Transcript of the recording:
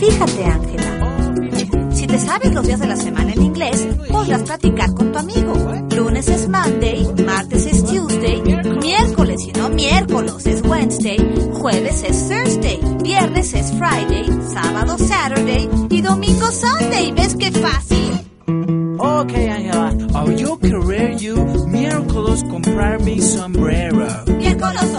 Fíjate, Ángela, si te sabes los días de la semana en inglés, podrás platicar con tu amigo. Lunes es Monday, martes es Tuesday, miércoles y no miércoles es Wednesday, jueves es Thursday, viernes es Friday, sábado Saturday y domingo Sunday. ¿Ves qué fácil? Okay, Angela, yo querer you miércoles comprar mi sombrero. Miércoles